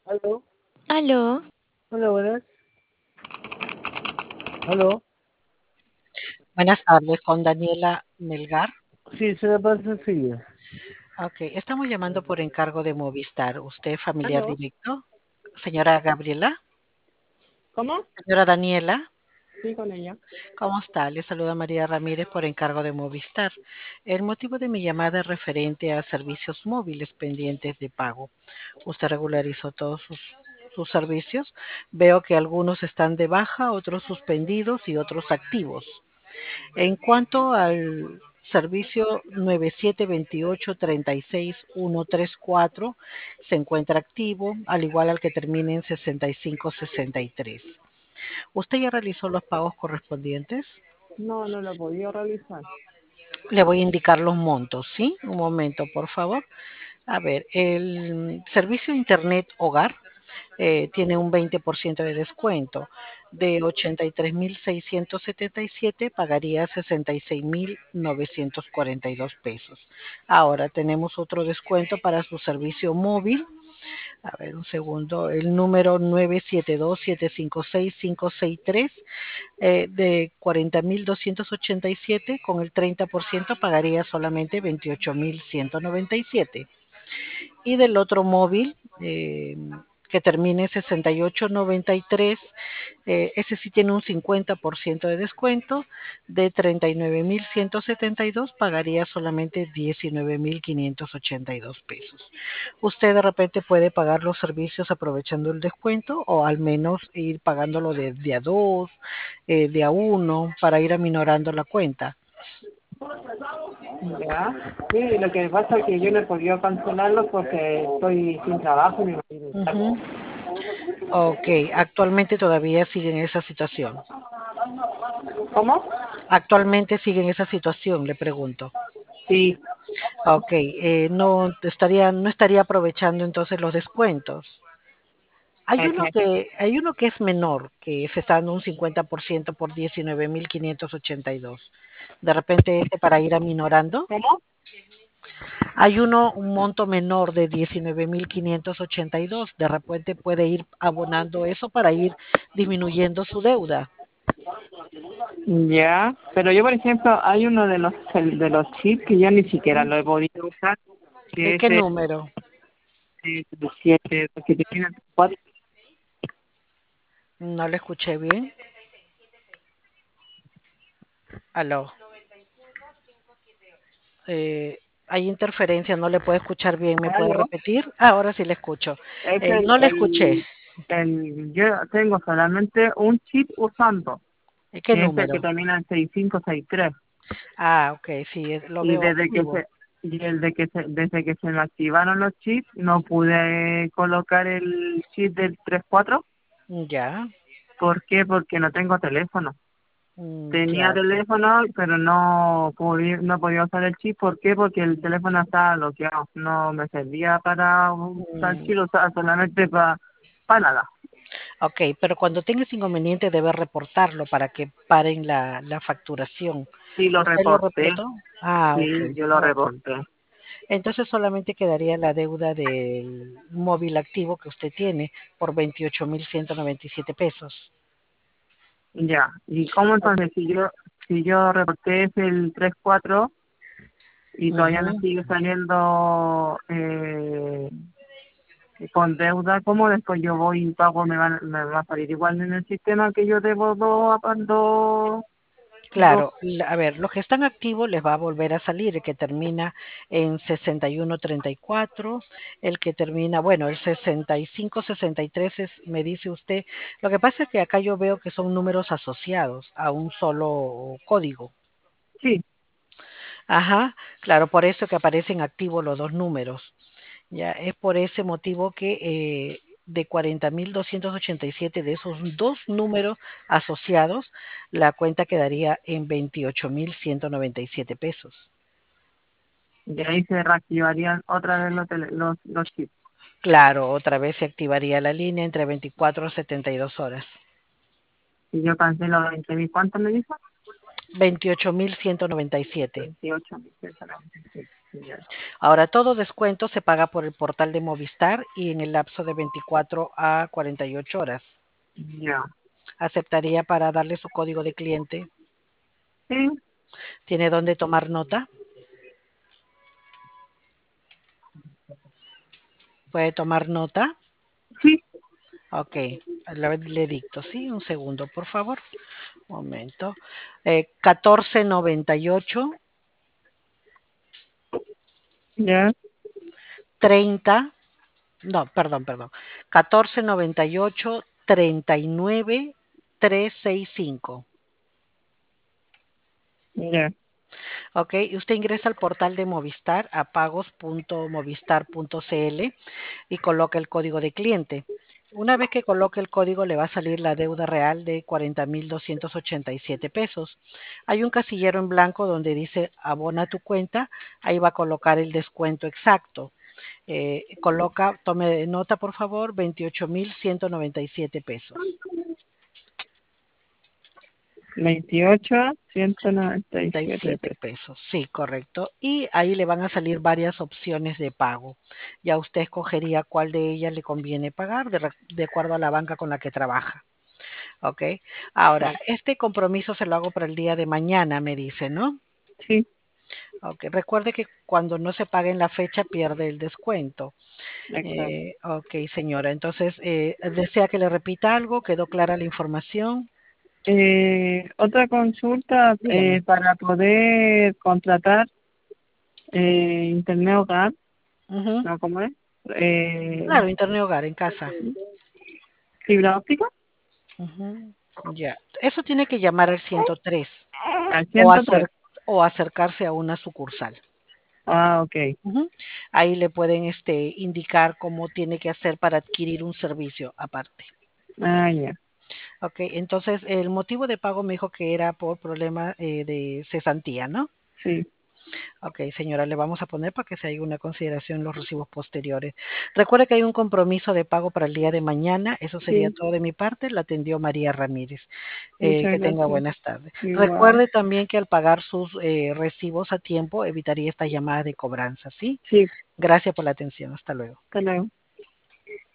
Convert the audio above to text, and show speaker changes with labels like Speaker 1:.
Speaker 1: Aló,
Speaker 2: Aló,
Speaker 1: hola, buenas. Aló,
Speaker 3: Buenas tardes, con Daniela Melgar.
Speaker 1: sí, se me pasa enseguida.
Speaker 3: Ok, estamos llamando por encargo de Movistar. ¿Usted es familiar
Speaker 2: aló,
Speaker 3: directo? Señora Gabriela,
Speaker 2: ¿cómo?
Speaker 3: señora Daniela,
Speaker 2: Sí, con ella.
Speaker 3: ¿cómo está? Le saluda María Ramírez por encargo de Movistar. El motivo de mi llamada es referente a servicios móviles pendientes de pago. ¿Usted regularizó todos sus servicios? Veo que algunos están de baja, otros suspendidos y otros activos. En cuanto al servicio 9728-36134, se encuentra activo, al igual al que termine en 6563. ¿Usted ya realizó los pagos correspondientes?
Speaker 2: No, no lo he podido realizar.
Speaker 3: Le voy a indicar los montos, ¿sí? Un momento, por favor. A ver, el servicio Internet Hogar tiene un 20% de descuento. De 83.677 pagaría 66.942 pesos. Ahora tenemos otro descuento para su servicio móvil. A ver, un segundo. El número 972-756-563 de 40.287 con el 30% pagaría solamente 28.197 y del otro móvil que termine en 6893, ese sí tiene un 50% de descuento, de 39.172 pagaría solamente 19.582 pesos. Usted de repente puede pagar los servicios aprovechando el descuento o al menos ir pagándolo de a dos, de a uno, para ir aminorando la cuenta.
Speaker 2: Ya. Sí, lo que pasa es que yo no he podido cancelarlo porque estoy sin trabajo y mi marido está
Speaker 3: Ujú. Ok, actualmente todavía sigue en esa situación.
Speaker 2: ¿Cómo?
Speaker 3: Actualmente sigue en esa situación, le pregunto.
Speaker 2: Sí.
Speaker 3: Ok, no estaría aprovechando entonces los descuentos.
Speaker 2: Okay.
Speaker 3: Hay uno que es menor, que se está dando un 50% por 19.582. De repente ese para ir aminorando.
Speaker 2: ¿Cómo?
Speaker 3: Hay uno, un monto menor de 19.582. De repente puede ir abonando eso para ir disminuyendo su deuda.
Speaker 2: Ya. Pero yo, por ejemplo, hay uno de los chips que yo ni siquiera
Speaker 3: Ujú.
Speaker 2: lo he podido usar, que es
Speaker 3: ¿Qué número?
Speaker 2: el 7, que tiene 4.
Speaker 3: No le escuché bien. Aló. Hay interferencia, no le puedo escuchar bien. ¿Me puede
Speaker 2: ¿Aló?
Speaker 3: repetir? Ahora sí le escucho.
Speaker 2: Es
Speaker 3: No le escuché.
Speaker 2: yo tengo solamente un chip usando,
Speaker 3: ¿Qué
Speaker 2: que es el que
Speaker 3: número?
Speaker 2: termina en 6563.
Speaker 3: Ah, ok, sí, lo
Speaker 2: Y
Speaker 3: veo
Speaker 2: desde que
Speaker 3: activo.
Speaker 2: se, y desde que se me activaron los chips, no pude colocar el chip del 34.
Speaker 3: Ya,
Speaker 2: ¿Por qué? Porque no tengo teléfono. Tenía
Speaker 3: claro.
Speaker 2: teléfono, pero no podía usar el chip. ¿Por qué? Porque el teléfono estaba bloqueado. No me servía para usar el
Speaker 3: Mm,
Speaker 2: chip, lo usaba solamente para nada.
Speaker 3: ok, pero cuando tenga ese inconveniente debe reportarlo para que paren la facturación.
Speaker 2: Sí, lo
Speaker 3: ¿Usted lo
Speaker 2: reporté.
Speaker 3: reportó? Ah, ok,
Speaker 2: Sí, yo lo
Speaker 3: ok.
Speaker 2: reporté.
Speaker 3: Entonces solamente quedaría la deuda del móvil activo que usted tiene por 28.197 pesos.
Speaker 2: Ya. ¿Y cómo entonces, si yo reporté ese el 34 y todavía me
Speaker 3: Ujú.
Speaker 2: sigue saliendo con deuda, cómo después yo voy y pago, me va a salir igual en el sistema que yo debo dos.
Speaker 3: Claro, a ver, los que están activos les va a volver a salir el que termina en 6134, el que termina, bueno, el 6563 me dice usted. Lo que pasa es que acá yo veo que son números asociados a un solo código.
Speaker 2: Sí,
Speaker 3: Ajá, claro, por eso que aparecen activos los dos números. Ya es por ese motivo que de 40.287 de esos dos números asociados, la cuenta quedaría en 28.197 pesos.
Speaker 2: y ahí se reactivarían otra vez los chips.
Speaker 3: Claro, otra vez se activaría la línea entre 24 a 72 horas.
Speaker 2: Si yo cancelo 20.000, ¿cuánto me dijo?
Speaker 3: 28.197.
Speaker 2: 28.000 pesos. Ya,
Speaker 3: Ahora, todo descuento se paga por el portal de Movistar y en el lapso de 24 a 48 horas.
Speaker 2: ya.
Speaker 3: ¿Aceptaría para darle su código de cliente?
Speaker 2: Sí,
Speaker 3: ¿Tiene dónde tomar nota? ¿Puede tomar nota?
Speaker 2: sí,
Speaker 3: Ok, le dicto, sí, un segundo, por favor. Momento. 1498
Speaker 2: ya,
Speaker 3: 30, no, perdón. 1498 39 365.
Speaker 2: ya.
Speaker 3: Ok, y usted ingresa al portal de Movistar a pagos.movistar.cl y coloca el código de cliente. Una vez que coloque el código le va a salir la deuda real de 40.287 pesos. Hay un casillero en blanco donde dice abona tu cuenta, ahí va a colocar el descuento exacto. Tome nota por favor, 28.197 pesos.
Speaker 2: 28.197
Speaker 3: 37
Speaker 2: pesos.
Speaker 3: pesos, sí, correcto. Y ahí le van a salir varias opciones de pago. Ya usted escogería cuál de ellas le conviene pagar de acuerdo a la banca con la que trabaja. ¿Ok? Ahora,
Speaker 2: Ah,
Speaker 3: este compromiso se lo hago para el día de mañana, me dice, ¿no?
Speaker 2: sí,
Speaker 3: Ok, recuerde que cuando no se pague en la fecha pierde el descuento.
Speaker 2: exacto.
Speaker 3: Ok, señora. Entonces, ¿desea que le repita algo? ¿Quedó clara la información?
Speaker 2: Otra consulta
Speaker 3: Dígame.
Speaker 2: para poder contratar internet hogar,
Speaker 3: Ujú.
Speaker 2: ¿no? ¿Cómo es? Eh,
Speaker 3: Claro, internet hogar en casa.
Speaker 2: Fibra óptica
Speaker 3: Ujú. Ya. Eso tiene que llamar al 103
Speaker 2: al
Speaker 3: o,
Speaker 2: 103.
Speaker 3: o acercarse a una sucursal.
Speaker 2: Ah, ok.
Speaker 3: Ujú. Ahí le pueden indicar cómo tiene que hacer para adquirir un servicio aparte.
Speaker 2: Ah, ya.
Speaker 3: Ok, entonces el motivo de pago me dijo que era por problema de cesantía, ¿no?
Speaker 2: Sí,
Speaker 3: Ok, señora, le vamos a poner para que se haga una consideración en los recibos posteriores. Recuerde que hay un compromiso de pago para el día de mañana. Eso sería
Speaker 2: sí.
Speaker 3: todo de mi parte. La atendió María Ramírez.
Speaker 2: Muchas
Speaker 3: Que tenga
Speaker 2: gracias.
Speaker 3: buenas tardes.
Speaker 2: Igual.
Speaker 3: Recuerde también que al pagar sus recibos a tiempo evitaría estas llamadas de cobranza, ¿sí?
Speaker 2: Sí,
Speaker 3: Gracias por la atención. Hasta luego.
Speaker 2: hasta luego.